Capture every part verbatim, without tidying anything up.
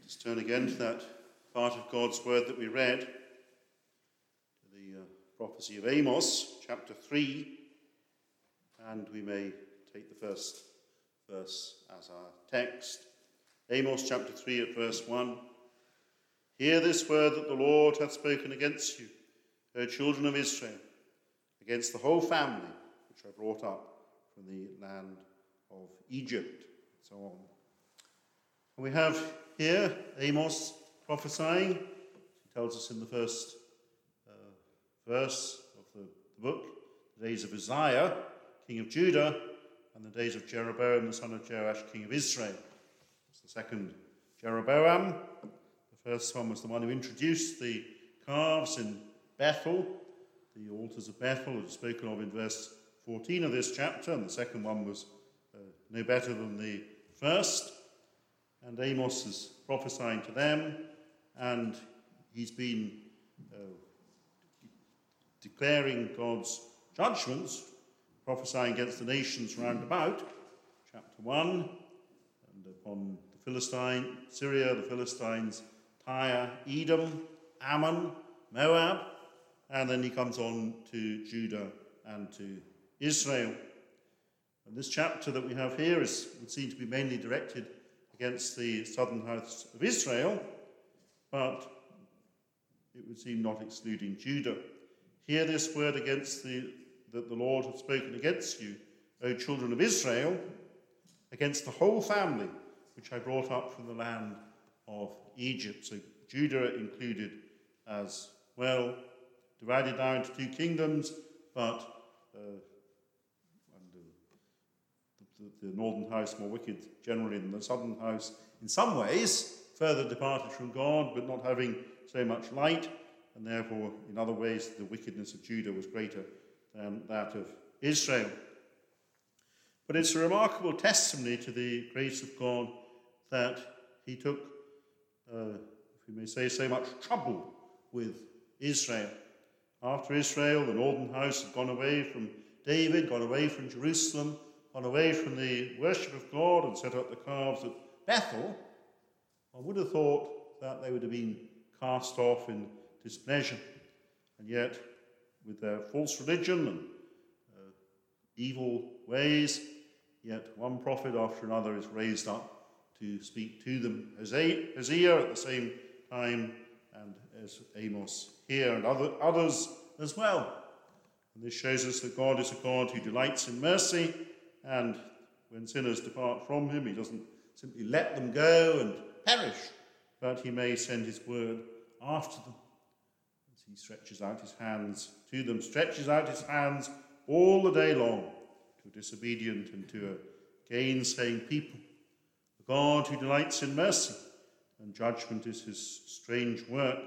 Let's turn again to that part of God's word that we read, to the uh, prophecy of Amos, chapter three, and we may take the first verse as our text. Amos chapter three at verse one. Hear this word that the Lord hath spoken against you, O children of Israel, against the whole family which I brought up from the land of Egypt, and so on. And we have here Amos prophesying. He tells us in the first uh, verse of the, the book, the days of Uzziah, king of Judah, and the days of Jeroboam, the son of Joash, king of Israel. It's the second Jeroboam. The first one was the one who introduced the calves in Bethel, the altars of Bethel, as spoken of in verse fourteen of this chapter, and the second one was uh, no better than the first. And Amos is prophesying to them, and he's been uh, declaring God's judgments, prophesying against the nations round about, chapter one, and upon the Philistine, Syria, the Philistines, Tyre, Edom, Ammon, Moab, and then he comes on to Judah and to Israel. And this chapter that we have here is would seem to be mainly directed against the southern house of Israel, but it would seem not excluding Judah. Hear this word against the that the Lord hath spoken against you, O children of Israel, against the whole family which I brought up from the land of Egypt. So Judah included as well, divided now into two kingdoms, but uh, the, the northern house more wicked generally than the southern house in some ways, further departed from God, but not having so much light, and therefore in other ways the wickedness of Judah was greater than that of Israel. But it's a remarkable testimony to the grace of God that he took, uh, if we may say, so much trouble with Israel. After Israel, the northern house had gone away from David, gone away from Jerusalem, gone away from the worship of God and set up the calves at Bethel, one would have thought that they would have been cast off in displeasure. And yet, with their false religion and uh, evil ways, yet one prophet after another is raised up to speak to them. Hosea at the same time, and as Amos here, and other, others as well. And this shows us that God is a God who delights in mercy, and when sinners depart from him, he doesn't simply let them go and perish, but he may send his word after them. As he stretches out his hands to them, stretches out his hands all the day long to a disobedient and to a gainsaying people. A God who delights in mercy, and judgment is his strange work.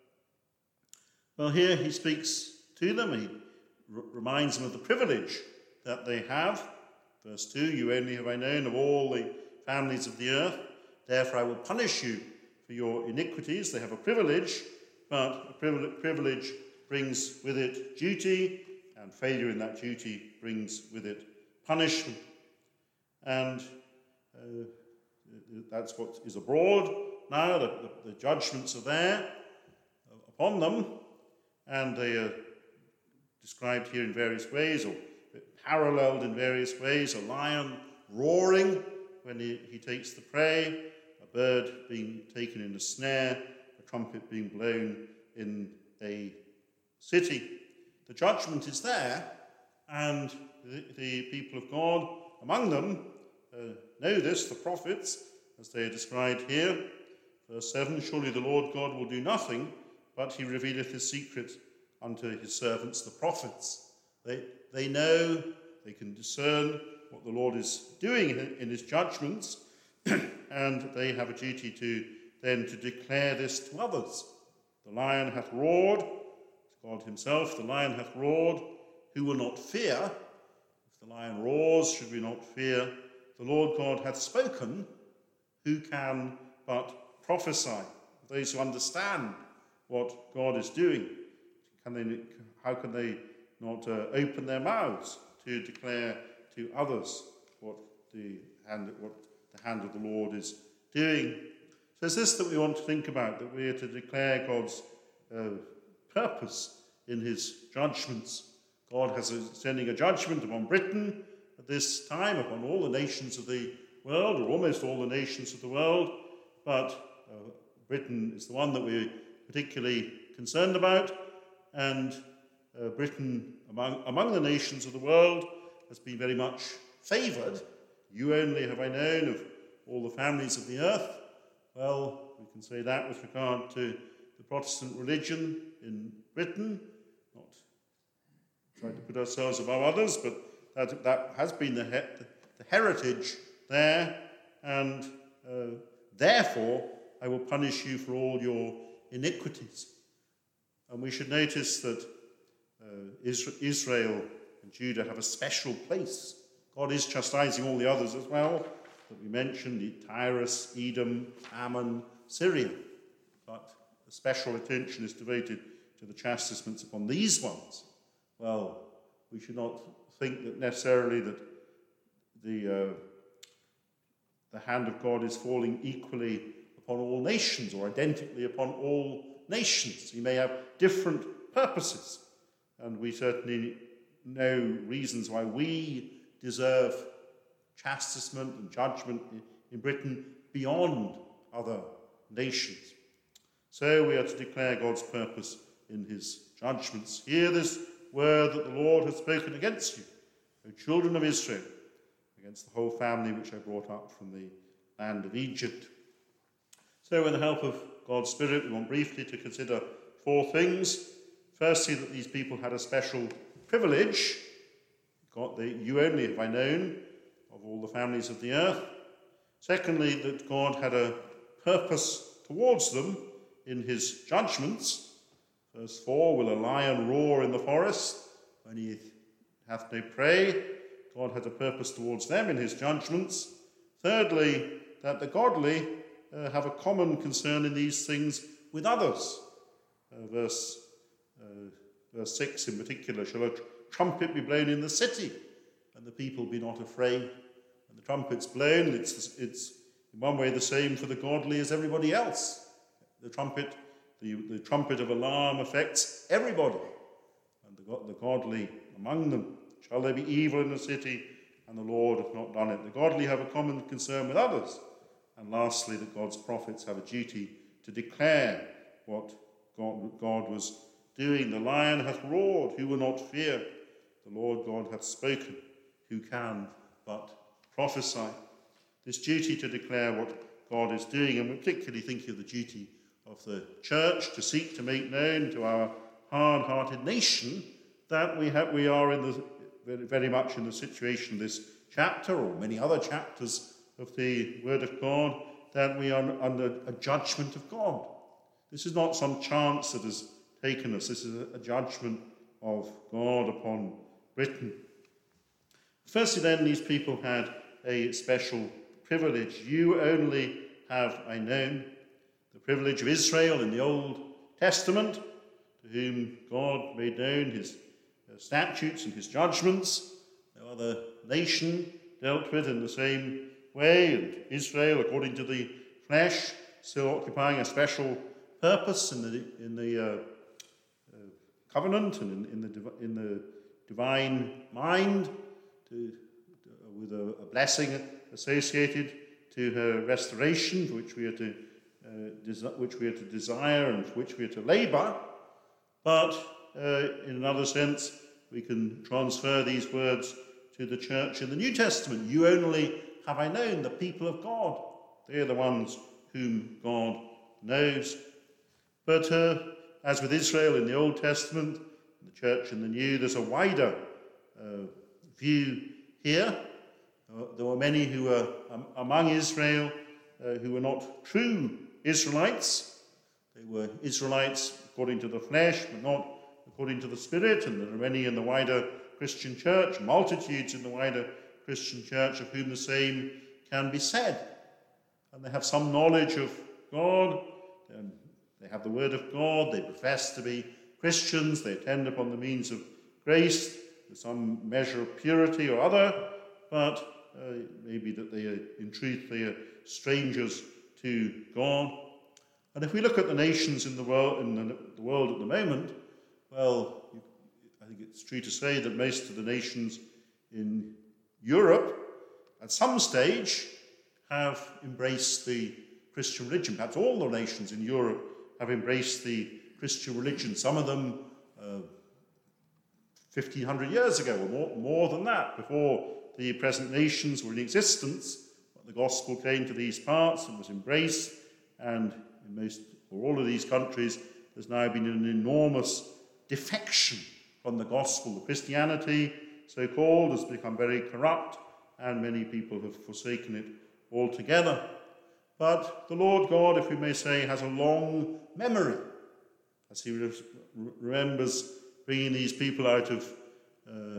Well, here he speaks to them. He r- reminds them of the privilege that they have. Verse two, you only have I known of all the families of the earth. Therefore I will punish you for your iniquities. They have a privilege, but a privilege brings with it duty, and failure in that duty brings with it punishment. And uh, that's what is abroad now. The, the, the judgments are there upon them, and they are described here in various ways, or paralleled in various ways. A lion roaring when he, he takes the prey, a bird being taken in a snare, a trumpet being blown in a city. The judgment is there, and the, the people of God among them uh, know this, the prophets, as they are described here. Verse seven, surely the Lord God will do nothing, but he revealeth his secret unto his servants, the prophets. They, they know, they can discern what the Lord is doing in, in his judgments, and they have a duty to then to declare this to others. The lion hath roared, it's God himself, the lion hath roared, who will not fear? If the lion roars, should we not fear? The Lord God hath spoken, who can but prophesy? Those who understand what God is doing, can they, how can they not uh, open their mouths to declare to others what the hand what the hand of the Lord is doing? So it's this that we want to think about, that we are to declare God's uh, purpose in his judgments. God has a, sending a judgment upon Britain at this time, upon all the nations of the world, or almost all the nations of the world, but uh, Britain is the one that we're particularly concerned about, and uh, Britain, among, among the nations of the world, has been very much favoured. You only have I known of all the families of the earth. Well, we can say that with regard to the Protestant religion in Britain, not trying to put ourselves above others, but that, that has been the, he- the heritage there, and uh, therefore I will punish you for all your iniquities. And we should notice that uh, Israel and Judah have a special place. God is chastising all the others as well that we mentioned, Tyrus, Edom, Ammon, Syria. But the special attention is devoted to the chastisements upon these ones. Well, we should not think that necessarily that the, uh, the hand of God is falling equally upon all nations or identically upon all nations. He may have different purposes, and we certainly know reasons why we deserve chastisement and judgment in Britain beyond other nations. So we are to declare God's purpose in his judgments. Hear this word that the Lord has spoken against you, O children of Israel, against the whole family which I brought up from the land of Egypt. So with the help of God's Spirit, we want briefly to consider four things. Firstly, that these people had a special privilege. God, they, you only have I known of all the families of the earth. Secondly, that God had a purpose towards them in his judgments. Verse four, will a lion roar in the forest when he hath no prey? God had a purpose towards them in his judgments. Thirdly, that the godly uh, have a common concern in these things with others. Uh, verse, uh, verse six in particular, shall a tr- trumpet be blown in the city, and the people be not afraid? And the trumpet's blown, it's, it's in one way the same for the godly as everybody else. The trumpet, the, the trumpet of alarm affects everybody, and the, the godly among them. Shall there be evil in the city, and the Lord hath not done it? The godly have a common concern with others. And lastly, that God's prophets have a duty to declare what God, God was doing. The lion hath roared, who will not fear? The Lord God hath spoken, who can but prophesy? This duty to declare what God is doing, and we're particularly thinking of the duty of the church to seek to make known to our hard-hearted nation that we have, we are in the very, very much in the situation of this chapter, or many other chapters of the Word of God, that we are under a judgment of God. This is not some chance that has taken us. This is a judgment of God upon Britain. Firstly, then, these people had a special privilege. You only have I known. The privilege of Israel in the Old Testament, to whom God made known his statutes and his judgments. No other nation dealt with in the same way, and Israel, according to the flesh, still occupying a special purpose in the in the uh, uh, covenant and in, in the in the divine mind, to, to, with a, a blessing associated to her restoration, for which we are to uh, desi- which we are to desire and for which we are to labour. But uh, in another sense, we can transfer these words to the church in the New Testament. You only have I known, the people of God. They are the ones whom God knows. But uh, as with Israel in the Old Testament, the church in the New, there's a wider uh, view here. Uh, there were many who were um, among Israel uh, who were not true Israelites. They were Israelites according to the flesh, but not according to the Spirit. And there are many in the wider Christian church, multitudes in the wider Christian church, of whom the same can be said. And they have some knowledge of God, and they have the word of God, they profess to be Christians, they attend upon the means of grace, with some measure of purity or other, but uh, maybe that they are, in truth, they are strangers to God. And if we look at the nations in the world, in the, the world at the moment, well, I think it's true to say that most of the nations in Europe, at some stage, have embraced the Christian religion. Perhaps all the nations in Europe have embraced the Christian religion. Some of them uh, fifteen hundred years ago, or more, more than that, before the present nations were in existence. But the gospel came to these parts and was embraced, and in most or all of these countries, there's now been an enormous defection from the gospel. The Christianity, so-called, has become very corrupt, and many people have forsaken it altogether. But the Lord God, if we may say, has a long memory, as he re- remembers bringing these people out of uh,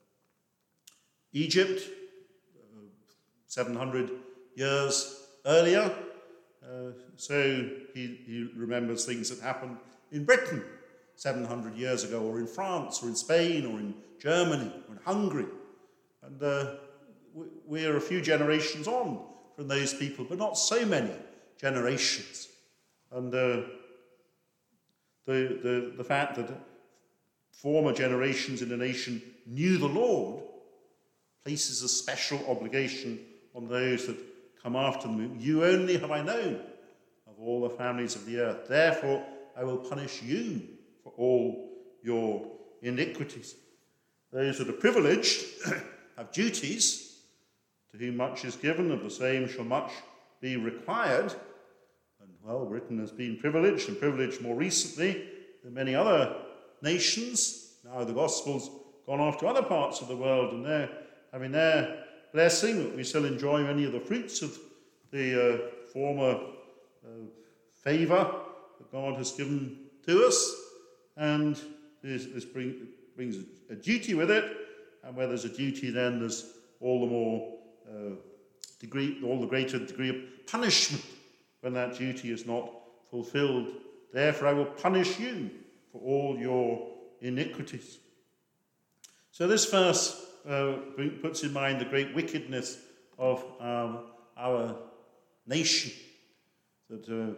Egypt uh, seven hundred years earlier. Uh, so he, he remembers things that happened in Britain seven hundred years ago, or in France, or in Spain, or in Germany, or in Hungary. And uh, we're a few generations on from those people, but not so many generations. And uh, the, the, the fact that former generations in a nation knew the Lord places a special obligation on those that come after them. You only have I known of all the families of the earth. Therefore, I will punish you for all your iniquities. Those that are privileged have duties. To whom much is given, of the same shall much be required. And, well, Britain has been privileged, and privileged more recently than many other nations. Now the gospel's gone off to other parts of the world, and they're having their blessing, but we still enjoy many of the fruits of the uh, former uh, favour that God has given to us. And this, this bring, brings a duty with it, and where there's a duty, then there's all the more uh, degree, all the greater degree of punishment when that duty is not fulfilled. Therefore I will punish you for all your iniquities. So this verse uh, puts in mind the great wickedness of um, our nation. That uh,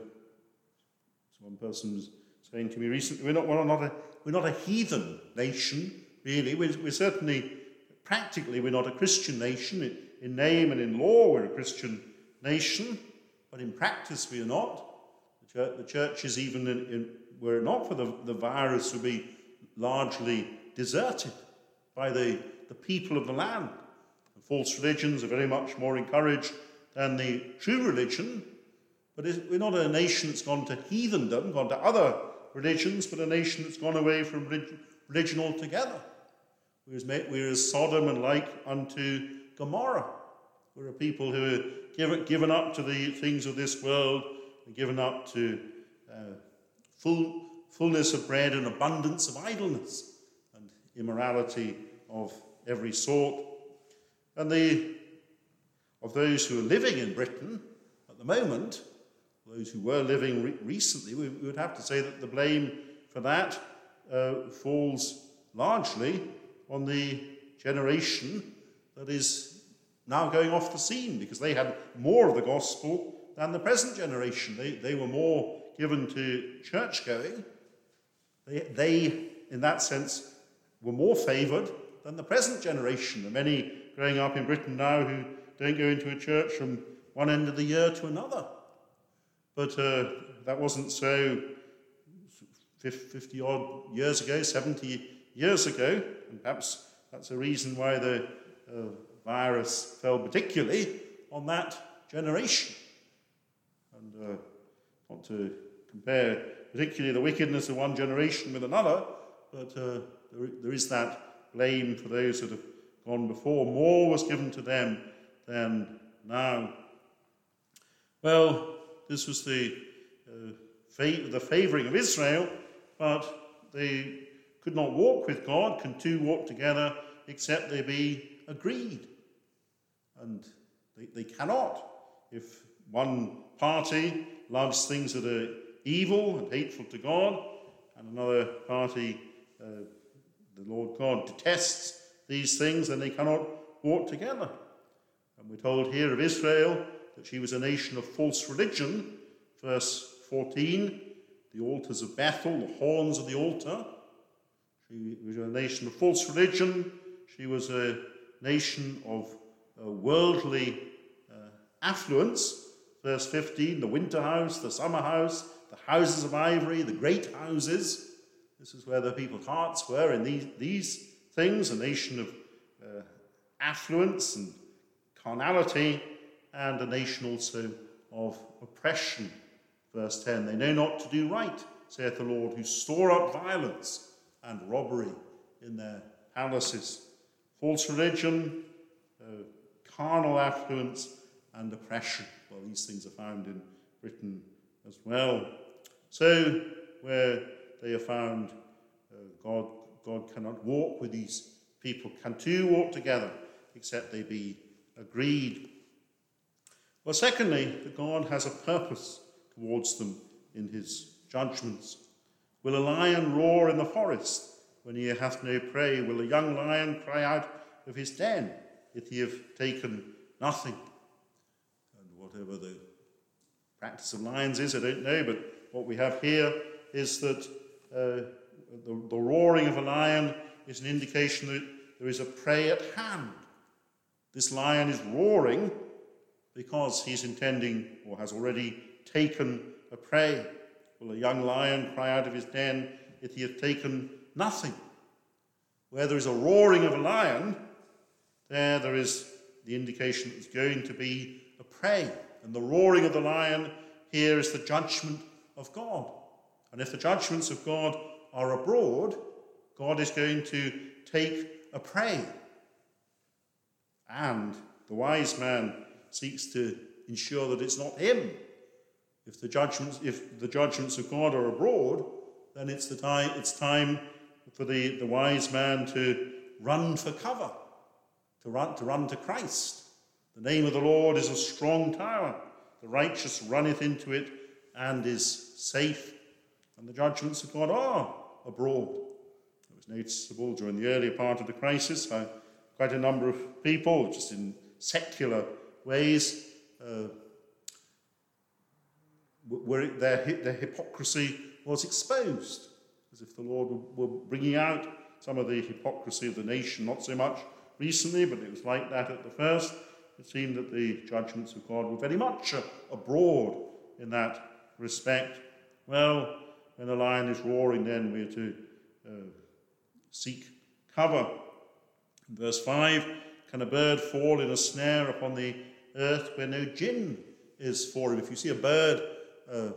one person was saying to me recently, we're not, we're not, a, we're not a heathen nation, really. We're, we're certainly, practically, we're not a Christian nation. In, in name and in law, we're a Christian nation, but in practice, we are not. The church, the church is even, in, in, were it not for the, the virus, would be largely deserted by the, the people of the land. The false religions are very much more encouraged than the true religion, but we're not a nation that's gone to heathendom, gone to other religions, but a nation that's gone away from religion altogether. We're as Sodom and like unto Gomorrah. We're a people who are given, given up to the things of this world and given up to uh, full, fullness of bread and abundance of idleness and immorality of every sort. And the of those who are living in Britain at the moment, those who were living re- recently, we, we would have to say that the blame for that uh, falls largely on the generation that is now going off the scene, because they had more of the gospel than the present generation. They, they were more given to church going. They, they, in that sense, were more favoured than the present generation. There are many growing up in Britain now who don't go into a church from one end of the year to another. But uh, that wasn't so fifty-odd years ago, seventy years ago, and perhaps that's a reason why the uh, virus fell particularly on that generation. And uh, not to compare particularly the wickedness of one generation with another, but uh, there, there is that blame for those that have gone before. More was given to them than now. Well, this was the uh, fa- the favouring of Israel, but they could not walk with God. Can two walk together except they be agreed? And they, they cannot. If one party loves things that are evil and hateful to God, and another party, uh, the Lord God, detests these things, then they cannot walk together. And we're told here of Israel that she was a nation of false religion. Verse fourteen, the altars of Bethel, the horns of the altar. She was a nation of false religion. She was a nation of uh, worldly uh, affluence. Verse fifteen, the winter house, the summer house, the houses of ivory, the great houses. This is where the people's hearts were in these, these things, a nation of uh, affluence and carnality, and a nation also of oppression. Verse ten, they know not to do right, saith the Lord, who store up violence and robbery in their palaces. False religion, uh, carnal affluence, and oppression. Well, these things are found in Britain as well. So, where they are found, uh, God, God cannot walk with these people. Can two walk together except they be agreed? Well, secondly, that God has a purpose towards them in his judgments. Will a lion roar in the forest when he hath no prey? Will a young lion cry out of his den if he have taken nothing? And whatever the practice of lions is, I don't know, but what we have here is that uh, the, the roaring of a lion is an indication that there is a prey at hand. This lion is roaring because he's intending or has already taken a prey. Will a young lion cry out of his den if he hath taken nothing? Where there is a roaring of a lion, there there is the indication that there's going to be a prey. And the roaring of the lion here is the judgment of God. And if the judgments of God are abroad, God is going to take a prey. And the wise man seeks to ensure that it's not him. If the judgments, if the judgments of God are abroad, then it's the time, it's time for the, the wise man to run for cover, to run, to run to Christ. The name of the Lord is a strong tower. The righteous runneth into it and is safe. And the judgments of God are abroad. It was noticeable during the earlier part of the crisis how quite a number of people, just in secular ways, uh, where their, their hypocrisy was exposed, as if the Lord were bringing out some of the hypocrisy of the nation, not so much recently, but it was like that at the first. It seemed that the judgments of God were very much abroad in that respect. Well, when a lion is roaring, then we're to uh, seek cover. In verse five, can a bird fall in a snare upon the earth where no gin is for him? If you see a bird uh,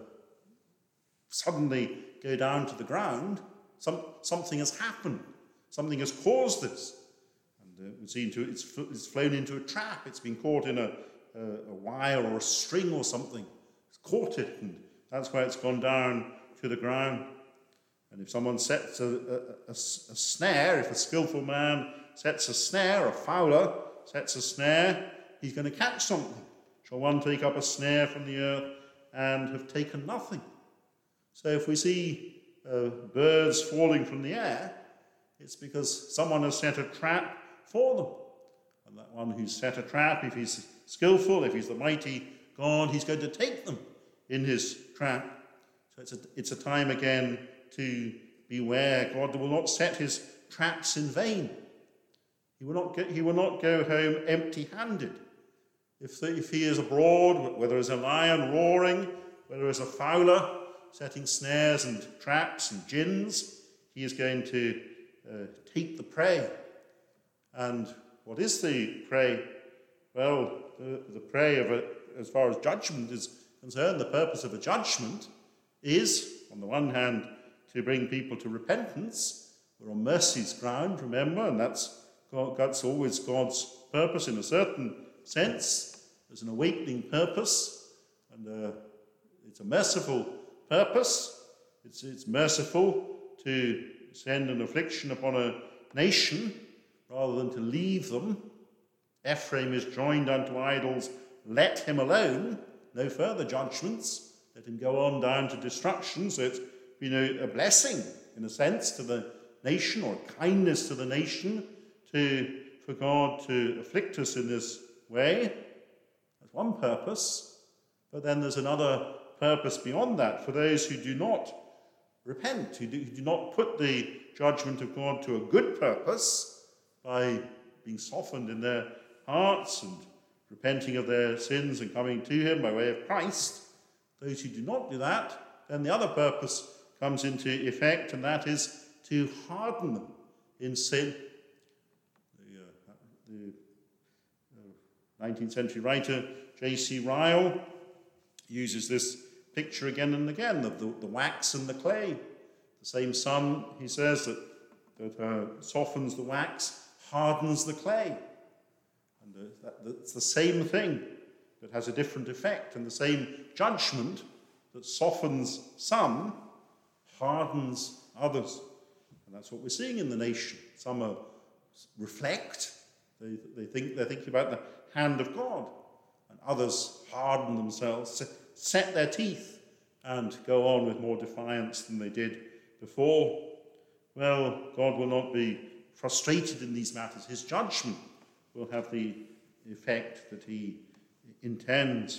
suddenly go down to the ground, some, something has happened. Something has caused this. And uh, it's, into, it's, it's flown into a trap. It's been caught in a, a, a wire or a string or something. It's caught it, and that's why it's gone down to the ground. And if someone sets a, a, a, a snare, if a skillful man sets a snare, a fowler sets a snare, he's going to catch something. Shall one take up a snare from the earth and have taken nothing? So if we see uh, birds falling from the air, it's because someone has set a trap for them. And that one who's set a trap, if he's skillful, if he's the mighty God, he's going to take them in his trap. So it's a, it's a time again to beware. God will not set his traps in vain. He will not, get, he will not go home empty-handed. If, the, if he is abroad, whether it's a lion roaring, whether it's a fowler setting snares and traps and gins, he is going to uh, take the prey. And what is the prey? Well, the, the prey of a, as far as judgment is concerned, the purpose of a judgment is, on the one hand, to bring people to repentance. We're on mercy's ground, remember, and that's, God, that's always God's purpose in a certain sense. There's an awakening purpose, and uh, it's a merciful purpose. It's, it's merciful to send an affliction upon a nation rather than to leave them. Ephraim is joined unto idols, let him alone, no further judgments, let him go on down to destruction. So it's been a, a blessing, in a sense, to the nation, or a kindness to the nation, to, for God to afflict us in this way. That's one purpose. But then there's another purpose beyond that for those who do not repent, who do, who do not put the judgment of God to a good purpose by being softened in their hearts and repenting of their sins and coming to him by way of Christ. Those who do not do that, then the other purpose comes into effect, and that is to harden them in sin. The, uh, the uh, nineteenth century writer J C Ryle uses this picture again and again of the, the wax and the clay. The same sun, he says, that, that uh, softens the wax, hardens the clay. And uh, that, that's the same thing that has a different effect, and the same judgment that softens some hardens others. And that's what we're seeing in the nation. Some are reflect, they, they think, they're thinking about the hand of God, and others harden themselves, set their teeth, and go on with more defiance than they did before. Well, God will not be frustrated in these matters. His judgment will have the effect that he intends.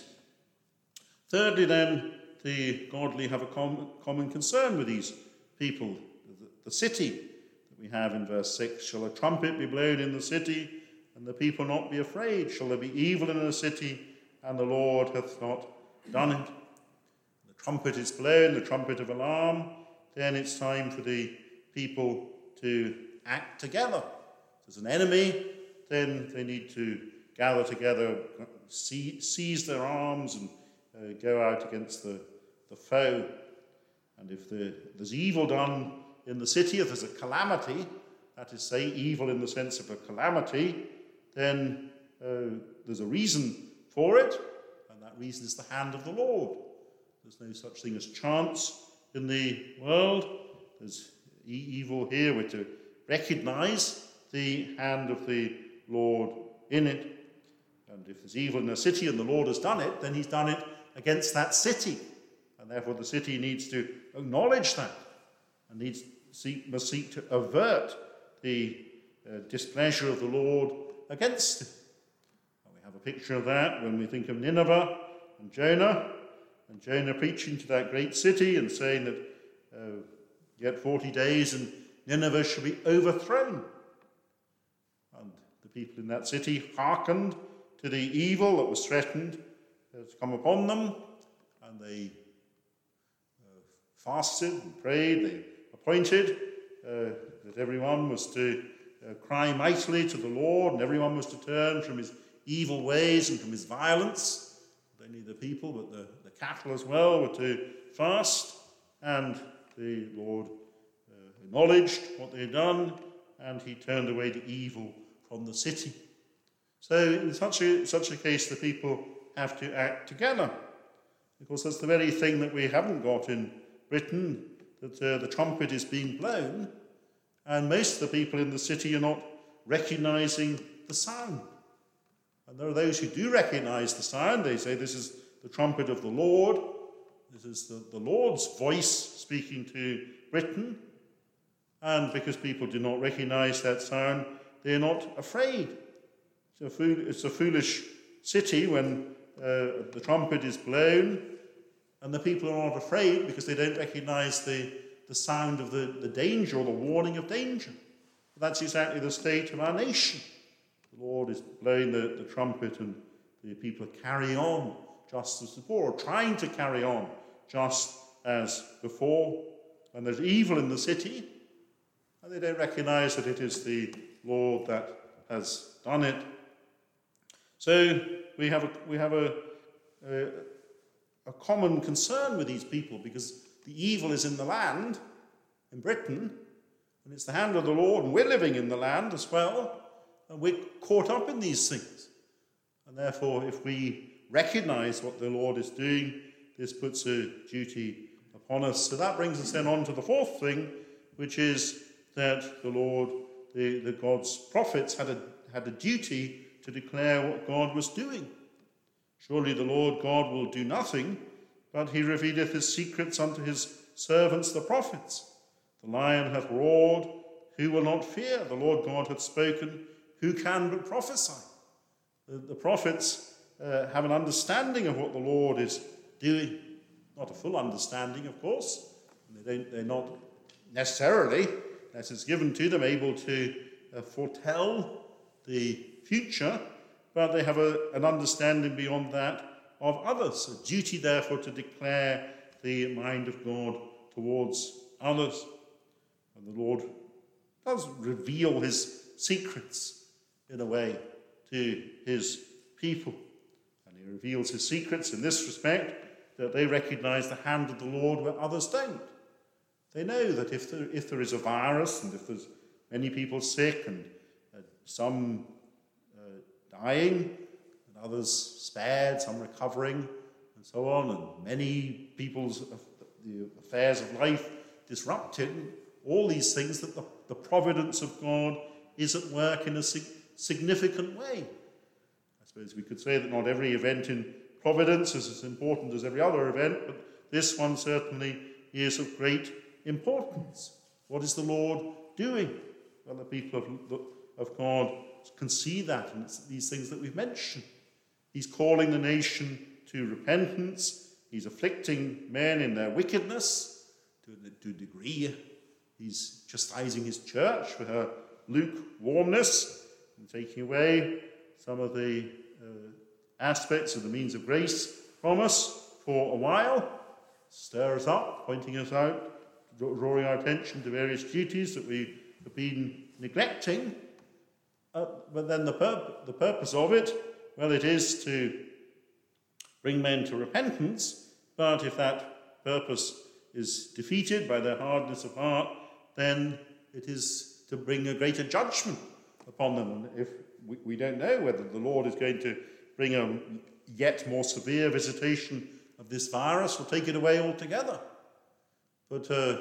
Thirdly, then, the godly have a com- common concern with these people. The, the city that we have in verse six, shall a trumpet be blown in the city, and the people not be afraid? Shall there be evil in the city, and the Lord hath not done it? The trumpet is blown, the trumpet of alarm. Then it's time for the people to act together. If there's an enemy, then they need to gather together, seize their arms, and uh, go out against the, the foe. And if the, there's evil done in the city, if there's a calamity, that is, say, evil in the sense of a calamity, then uh, there's a reason for it, and that reason is the hand of the Lord. There's no such thing as chance in the world. There's e- evil here. We're to recognize the hand of the Lord in it. And if there's evil in a city and the Lord has done it, then he's done it against that city. And therefore the city needs to acknowledge that and needs seek, must seek to avert the uh, displeasure of the Lord against it. And we have a picture of that when we think of Nineveh and Jonah, and Jonah preaching to that great city and saying that uh, yet forty days and Nineveh shall be overthrown. And the people in that city hearkened to the evil that was threatened uh, to come upon them, and they uh, fasted and prayed. They appointed uh, that everyone was to uh, cry mightily to the Lord, and everyone was to turn from his evil ways and from his violence. Not only the people, but the, the cattle as well were to fast, and the Lord uh, acknowledged what they had done, and he turned away the evil from the city. So in such a, such a case, the people have to act together. Of course, that's the very thing that we haven't got in Britain, that uh, the trumpet is being blown, and most of the people in the city are not recognizing the sound. And there are those who do recognize the sound. They say, this is the trumpet of the Lord. This is the, the Lord's voice speaking to Britain. And because people do not recognize that sound, they're not afraid. It's a, fool, it's a foolish city when uh, the trumpet is blown, and the people are not afraid because they don't recognize the, the sound of the, the danger or the warning of danger. That's exactly the state of our nation. The Lord is blowing the, the trumpet, and the people carry on just as before, or trying to carry on just as before. And there's evil in the city, and they don't recognize that it is the Lord that has done it. So we have a, we have a, a, a common concern with these people, because the evil is in the land, in Britain, and it's the hand of the Lord, and we're living in the land as well, and we're caught up in these things. And therefore, if we recognize what the Lord is doing, this puts a duty upon us. So that brings us then on to the fourth thing, which is that the Lord, the, the God's prophets had a, had a duty to declare what God was doing. Surely the Lord God will do nothing, but he revealeth his secrets unto his servants the prophets. The lion hath roared, who will not fear? The Lord God hath spoken, who can but prophesy? The, the prophets uh, have an understanding of what the Lord is doing. Not a full understanding, of course. They don't, they're not necessarily, as it's given to them, able to uh, foretell the future, but they have a, an understanding beyond that of others. A duty, therefore, to declare the mind of God towards others. And the Lord does reveal his secrets in a way to his people. And he reveals his secrets in this respect, that they recognize the hand of the Lord where others don't. They know that if there, if there is a virus, and if there's many people sick, and uh, some uh, dying, and others spared, some recovering, and so on, and many people's uh, the affairs of life disrupted, all these things, that the, the providence of God is at work in a sig- significant way. I suppose we could say that not every event in providence is as important as every other event, but this one certainly is of great importance. What is the Lord doing? Well, the people of, of God can see that, and it's these things that we've mentioned. He's calling the nation to repentance. He's afflicting men in their wickedness to, to a degree. He's chastising his church for her lukewarmness and taking away some of the uh, aspects of the means of grace from us for a while, stir us up, pointing us out, drawing our attention to various duties that we have been neglecting. Uh, but then the, purp- the purpose of it, well, it is to bring men to repentance, but if that purpose is defeated by their hardness of heart, then it is to bring a greater judgment upon them. And if we, we don't know whether the Lord is going to bring a yet more severe visitation of this virus or take it away altogether. But uh,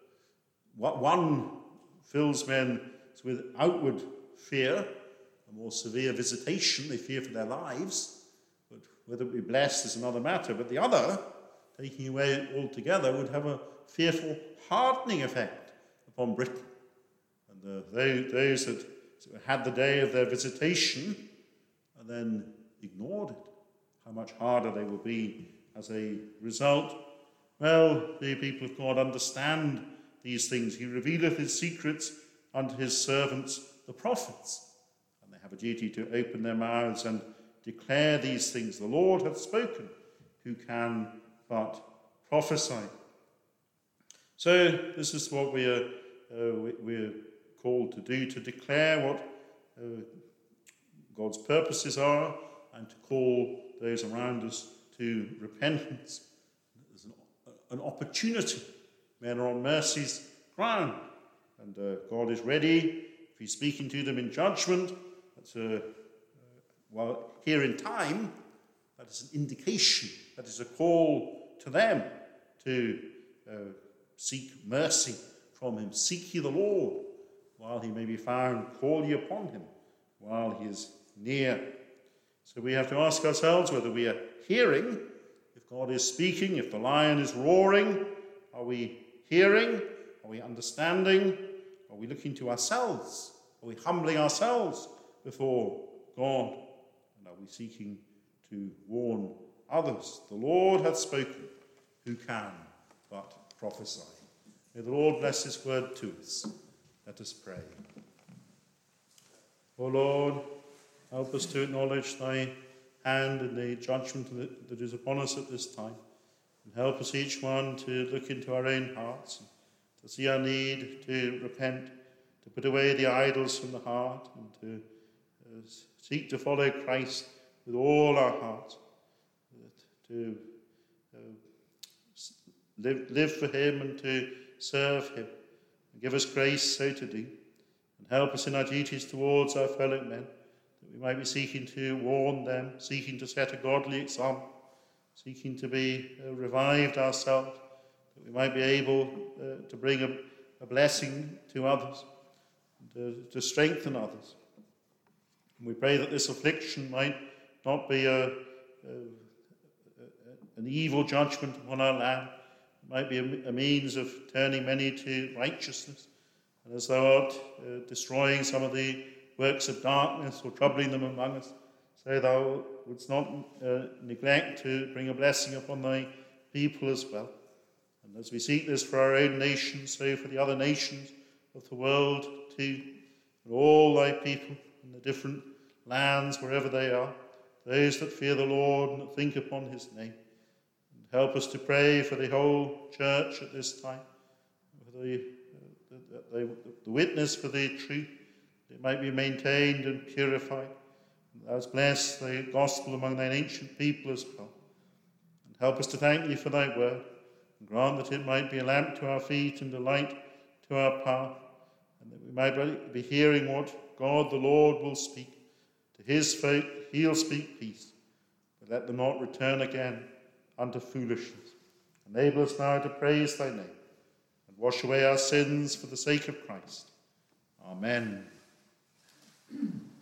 what one fills men with outward fear, a more severe visitation, they fear for their lives, but whether it be blessed is another matter. But the other, taking away altogether, would have a fearful hardening effect upon Britain. And uh, those, those that had the day of their visitation and then ignored it, how much harder they will be as a result. Well, the people of God understand these things. He revealeth his secrets unto his servants, the prophets. And they have a duty to open their mouths and declare these things. The Lord hath spoken, who can but prophesy. So this is what we are, uh, we, we're called to do, to declare what uh, God's purposes are and to call those around us to repentance. There's an, an opportunity. Men are on mercy's ground, and uh, God is ready. If he's speaking to them in judgment, that's a, uh, well, here in time, that is an indication, that is a call to them to uh, seek mercy from him. Seek ye the Lord while he may be found. Call ye upon him while he is near. So we have to ask ourselves whether we are hearing, if God is speaking, if the lion is roaring, are we hearing? Are we understanding? Are we looking to ourselves? Are we humbling ourselves before God? And are we seeking to warn others? The Lord hath spoken, who can but prophesy? May the Lord bless his word to us. Let us pray. O Lord, help us to acknowledge thy hand in the judgment that is upon us at this time. And help us each one to look into our own hearts, and to see our need to repent, to put away the idols from the heart, and to uh, seek to follow Christ with all our hearts, to uh, live, live for him and to serve him. And give us grace so to do, and help us in our duties towards our fellow men, that we might be seeking to warn them, seeking to set a godly example, seeking to be uh, revived ourselves, that we might be able uh, to bring a, a blessing to others, and, uh, to strengthen others. And we pray that this affliction might not be a, a, a, an evil judgment upon our land. It might be a, a means of turning many to righteousness, and as thou art uh, destroying some of the works of darkness or troubling them among us, so thou wouldst not uh, neglect to bring a blessing upon thy people as well. And as we seek this for our own nation, so for the other nations of the world too, for all thy people in the different lands, wherever they are, those that fear the Lord and that think upon his name. And help us to pray for the whole church at this time, for the, uh, the, the, the witness for the truth, that it might be maintained and purified. And thou hast blessed the gospel among thine ancient people as well. And help us to thank thee for thy word, and grant that it might be a lamp to our feet and a light to our path, and that we might be hearing what God the Lord will speak. To his folk he'll speak peace, but let them not return again unto foolishness. Enable us now to praise thy name, and wash away our sins for the sake of Christ. Amen.